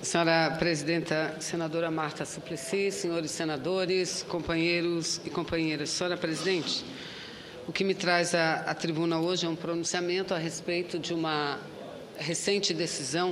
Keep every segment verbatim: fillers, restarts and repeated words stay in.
Senhora Presidenta, Senadora Marta Suplicy, senhores senadores, companheiros e companheiras. Senhora Presidente, o que me traz à, à tribuna hoje é um pronunciamento a respeito de uma recente decisão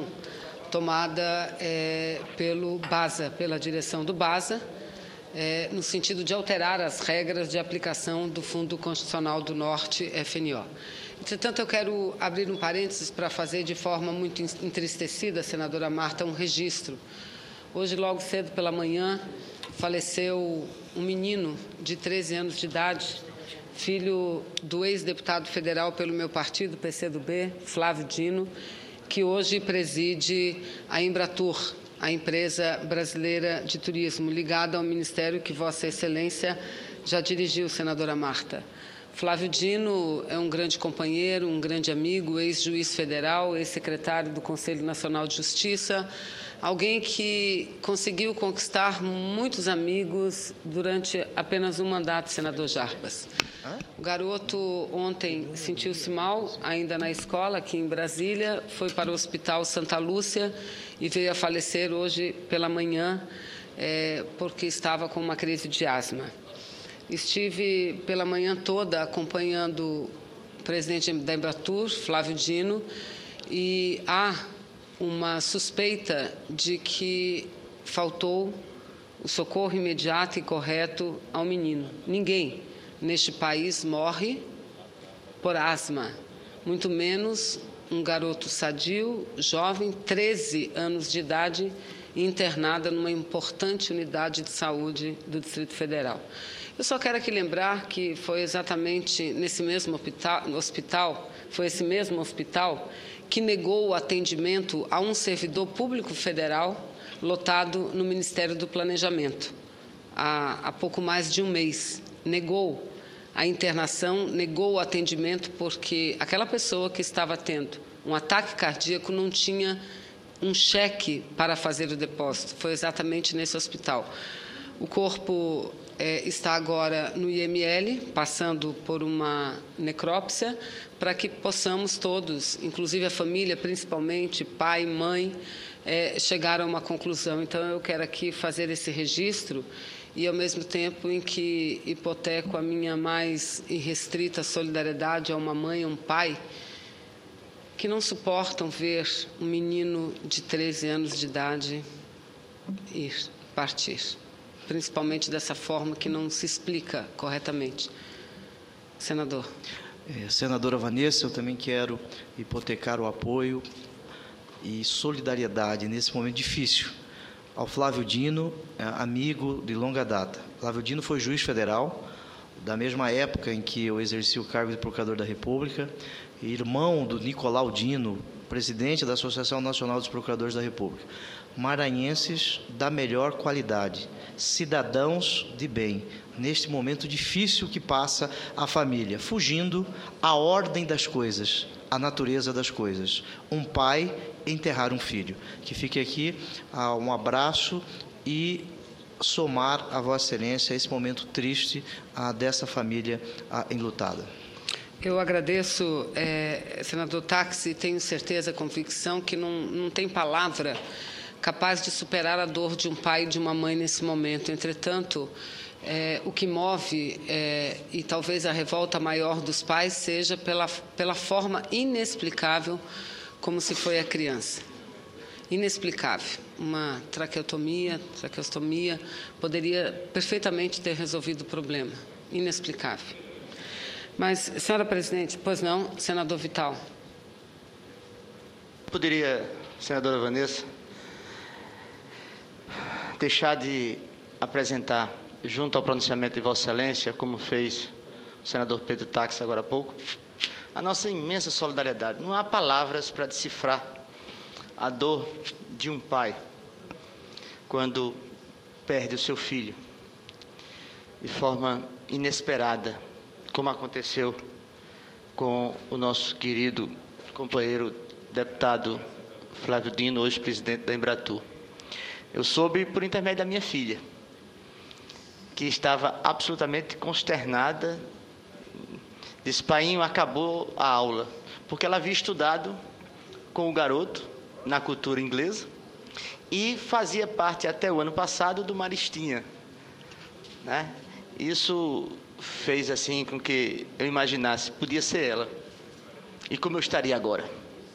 tomada é, pelo BASA, pela direção do BASA, é, no sentido de alterar as regras de aplicação do Fundo Constitucional do Norte, F N O. Entretanto, eu quero abrir um parênteses para fazer de forma muito entristecida, senadora Marta, um registro. Hoje, logo cedo pela manhã, faleceu um menino de treze anos de idade, filho do ex-deputado federal pelo meu partido, P C do B, Flávio Dino, que hoje preside a Embratur, a empresa brasileira de turismo, ligada ao ministério que Vossa Excelência já dirigiu, senadora Marta. Flávio Dino é um grande companheiro, um grande amigo, ex-juiz federal, ex-secretário do Conselho Nacional de Justiça, alguém que conseguiu conquistar muitos amigos durante apenas um mandato, senador Jarbas. O garoto ontem sentiu-se mal, ainda na escola, aqui em Brasília, foi para o Hospital Santa Lúcia e veio a falecer hoje pela manhã, é, porque estava com uma crise de asma. Estive pela manhã toda acompanhando o presidente da Embratur, Flávio Dino, e há uma suspeita de que faltou o socorro imediato e correto ao menino. Ninguém neste país morre por asma, muito menos um garoto sadio, jovem, treze anos de idade, internada numa importante unidade de saúde do Distrito Federal. Eu só quero aqui lembrar que foi exatamente nesse mesmo hospital, hospital, foi esse mesmo hospital que negou o atendimento a um servidor público federal lotado no Ministério do Planejamento, há, há pouco mais de um mês. Negou a internação, negou o atendimento porque aquela pessoa que estava tendo um ataque cardíaco não tinha um cheque para fazer o depósito. Foi exatamente nesse hospital. O corpo é, está agora no I M L, passando por uma necrópsia, para que possamos todos, inclusive a família, principalmente pai, mãe, é, chegar a uma conclusão. Então, eu quero aqui fazer esse registro e, ao mesmo tempo em que hipoteco a minha mais irrestrita solidariedade a uma mãe e um pai que não suportam ver um menino de treze anos de idade ir, partir, principalmente dessa forma que não se explica corretamente. Senador. É, senadora Vanessa, eu também quero hipotecar o apoio e solidariedade nesse momento difícil ao Flávio Dino, amigo de longa data. Flávio Dino foi juiz federal, da mesma época em que eu exerci o cargo de Procurador da República, irmão do Nicolau Dino, presidente da Associação Nacional dos Procuradores da República. Maranhenses da melhor qualidade, cidadãos de bem, neste momento difícil que passa a família, fugindo à ordem das coisas, à natureza das coisas. Um pai enterrar um filho. Que fique aqui uh, um abraço e somar a Vossa Excelência esse momento triste uh, dessa família uh, enlutada. Eu agradeço, é, senador Táxi, e tenho certeza, convicção, que não, não tem palavra capaz de superar a dor de um pai e de uma mãe nesse momento. Entretanto, é, o que move, é, e talvez a revolta maior dos pais, seja pela, pela forma inexplicável como se foi a criança. Inexplicável. Uma traqueotomia, traqueostomia, poderia perfeitamente ter resolvido o problema. Inexplicável. Mas, senhora Presidente, pois não, senador Vital. Poderia, senadora Vanessa, deixar de apresentar, junto ao pronunciamento de Vossa Excelência, como fez o senador Pedro Táxi agora há pouco, a nossa imensa solidariedade. Não há palavras para decifrar a dor de um pai quando perde o seu filho de forma inesperada, como aconteceu com o nosso querido companheiro deputado Flávio Dino, hoje presidente da Embratur. Eu soube por intermédio da minha filha, que estava absolutamente consternada, disse: "Painho, acabou a aula", porque ela havia estudado com o garoto na cultura inglesa, e fazia parte até o ano passado do Maristinha, né? Isso fez assim com que eu imaginasse, podia ser ela, e como eu estaria agora.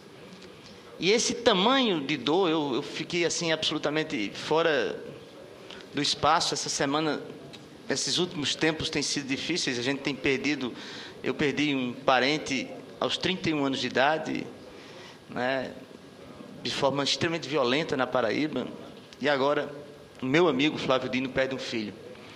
E esse tamanho de dor, eu, eu fiquei assim absolutamente fora do espaço. Essa semana, esses últimos tempos têm sido difíceis, a gente tem perdido, eu perdi um parente aos trinta e um anos de idade, né, de forma extremamente violenta na Paraíba, e agora o meu amigo Flávio Dino perde um filho.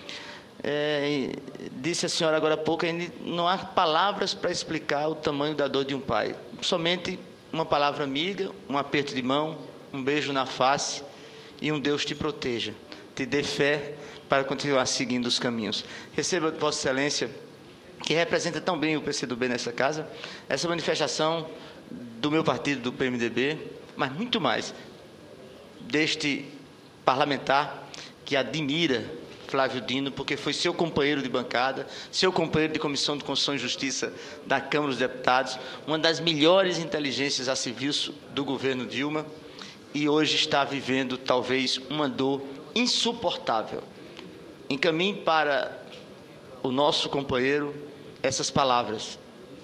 É, disse a senhora agora há pouco, não há palavras para explicar o tamanho da dor de um pai, somente uma palavra amiga, um aperto de mão, um beijo na face e um Deus te proteja, te dê fé para continuar seguindo os caminhos. Receba de Vossa Excelência, que representa tão bem o P C do B nessa casa, essa manifestação do meu partido, do P M D B, mas muito mais deste parlamentar que admira Flávio Dino, porque foi seu companheiro de bancada, seu companheiro de Comissão de Constituição e Justiça da Câmara dos Deputados, uma das melhores inteligências a serviço do governo Dilma, e hoje está vivendo talvez uma dor insuportável. Encaminhe para o nosso companheiro essas palavras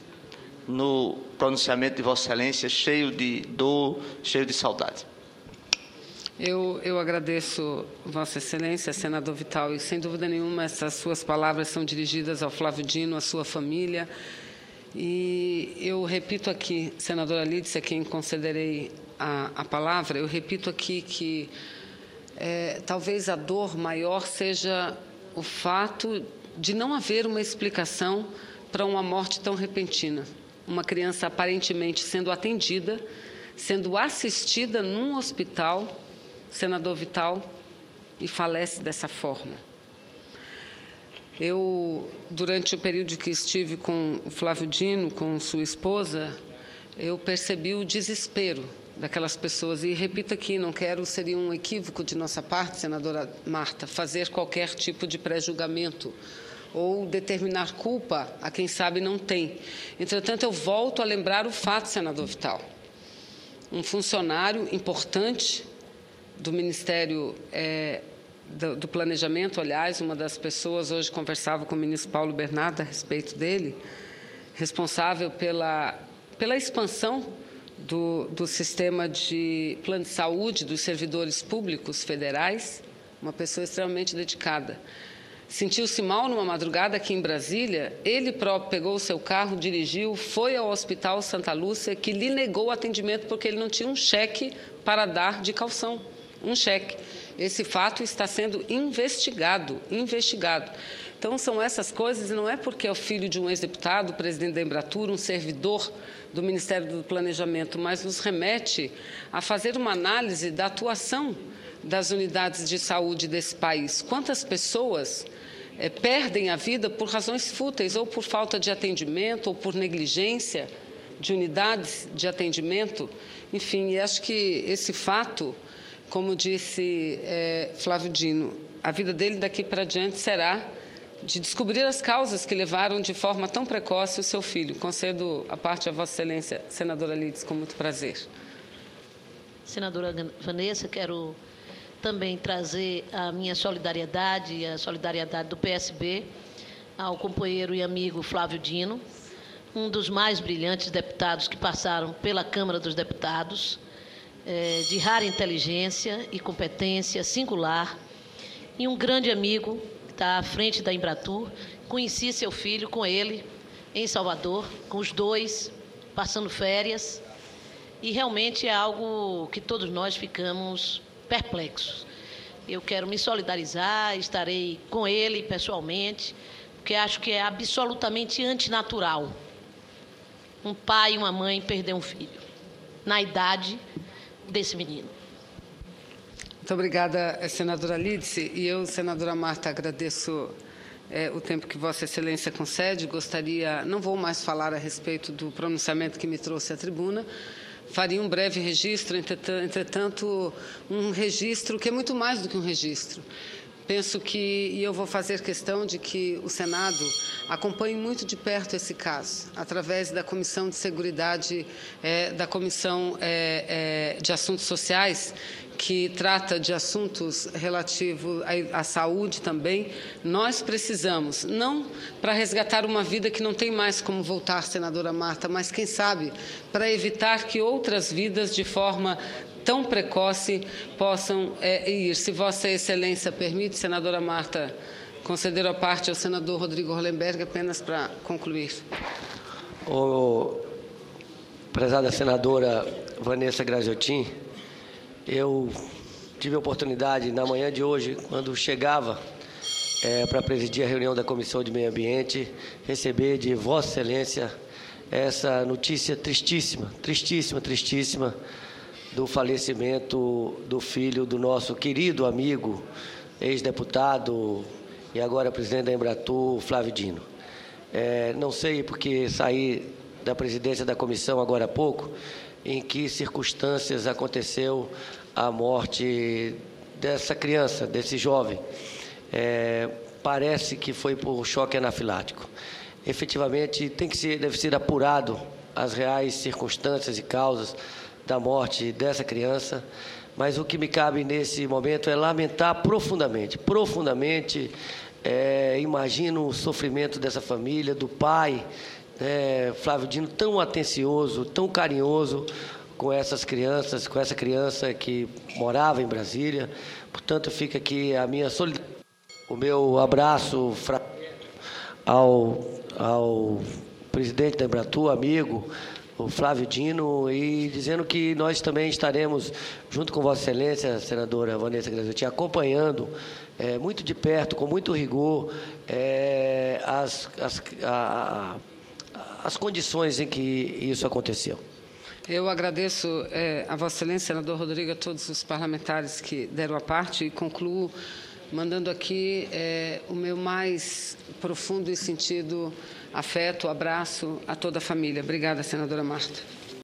no pronunciamento de Vossa Excelência, cheio de dor, cheio de saudade. Eu, eu agradeço Vossa Excelência, senador Vital, e sem dúvida nenhuma essas suas palavras são dirigidas ao Flávio Dino, à sua família. E eu repito aqui, senadora Lídice, a quem concederei a, a palavra, eu repito aqui que é, talvez a dor maior seja o fato de não haver uma explicação para uma morte tão repentina. Uma criança aparentemente sendo atendida, sendo assistida num hospital, senador Vital, e falece dessa forma. Eu, durante o período que estive com o Flávio Dino, com sua esposa, eu percebi o desespero daquelas pessoas. E repito aqui, não quero, seria um equívoco de nossa parte, senadora Marta, fazer qualquer tipo de pré-julgamento ou determinar culpa a quem sabe não tem. Entretanto, eu volto a lembrar o fato, senador Vital. Um funcionário importante do Ministério é, do, do Planejamento, aliás, uma das pessoas, hoje conversava com o ministro Paulo Bernardo a respeito dele, responsável pela, pela expansão do, do sistema de plano de saúde dos servidores públicos federais, uma pessoa extremamente dedicada. Sentiu-se mal numa madrugada aqui em Brasília, ele próprio pegou o seu carro, dirigiu, foi ao Hospital Santa Lúcia, que lhe negou o atendimento porque ele não tinha um cheque para dar de calção. Um cheque. Esse fato está sendo investigado, investigado. Então, são essas coisas, e não é porque é o filho de um ex-deputado, presidente da Embratur, um servidor do Ministério do Planejamento, mas nos remete a fazer uma análise da atuação das unidades de saúde desse país. Quantas pessoas é, perdem a vida por razões fúteis, ou por falta de atendimento, ou por negligência de unidades de atendimento? Enfim, e acho que esse fato, como disse é, Flávio Dino, a vida dele daqui para diante será de descobrir as causas que levaram de forma tão precoce o seu filho. Concedo a parte a Vossa Excelência, senadora Lídice, com muito prazer. Senadora Vanessa, quero também trazer a minha solidariedade e a solidariedade do P S B ao companheiro e amigo Flávio Dino, um dos mais brilhantes deputados que passaram pela Câmara dos Deputados, é, de rara inteligência e competência singular, e um grande amigo que está à frente da Embratur. Conheci seu filho com ele em Salvador, com os dois, passando férias, e realmente é algo que todos nós ficamos perplexos. Eu quero me solidarizar, estarei com ele pessoalmente, porque acho que é absolutamente antinatural um pai e uma mãe perder um filho na idade desse menino. Muito obrigada, senadora Lídice. E eu, senadora Marta, agradeço é, o tempo que Vossa Excelência concede. Gostaria, não vou mais falar a respeito do pronunciamento que me trouxe à tribuna, faria um breve registro, entretanto, um registro que é muito mais do que um registro. Penso que, e eu vou fazer questão de que o Senado acompanhe muito de perto esse caso, através da Comissão de Seguridade, é, da Comissão é, é, de Assuntos Sociais, que trata de assuntos relativos à, à saúde também, nós precisamos, não para resgatar uma vida que não tem mais como voltar, senadora Marta, mas, quem sabe, para evitar que outras vidas, de forma tão precoce, possam é, ir. Se Vossa Excelência permite, senadora Marta, conceder a parte ao senador Rodrigo Hollenberg, apenas para concluir. O prezada senadora Vanessa Graziotin, eu tive a oportunidade, na manhã de hoje, quando chegava é, para presidir a reunião da Comissão de Meio Ambiente, receber de Vossa Excelência essa notícia tristíssima, tristíssima, tristíssima, do falecimento do filho do nosso querido amigo, ex-deputado e agora presidente da Embratur, Flávio Dino. É, não sei porque saí da presidência da comissão agora há pouco, em que circunstâncias aconteceu a morte dessa criança, desse jovem. É, parece que foi por choque anafilático. Efetivamente, tem que ser, deve ser apurado as reais circunstâncias e causas da morte dessa criança, mas o que me cabe nesse momento é lamentar profundamente, profundamente, é, imagino o sofrimento dessa família, do pai, é, Flávio Dino, tão atencioso, tão carinhoso com essas crianças, com essa criança que morava em Brasília. Portanto, fica aqui a minha solidariedade, o meu abraço ao, ao presidente da Embratur, amigo, o Flávio Dino, e dizendo que nós também estaremos, junto com Vossa Excelência, senadora Vanessa Graziotin, acompanhando é, muito de perto, com muito rigor, é, as, as, a, a, as condições em que isso aconteceu. Eu agradeço é, a Vossa Excelência, senador Rodrigo, a todos os parlamentares que deram a parte, e concluo mandando aqui é, o meu mais profundo e sentido afeto, abraço a toda a família. Obrigada, senadora Marta.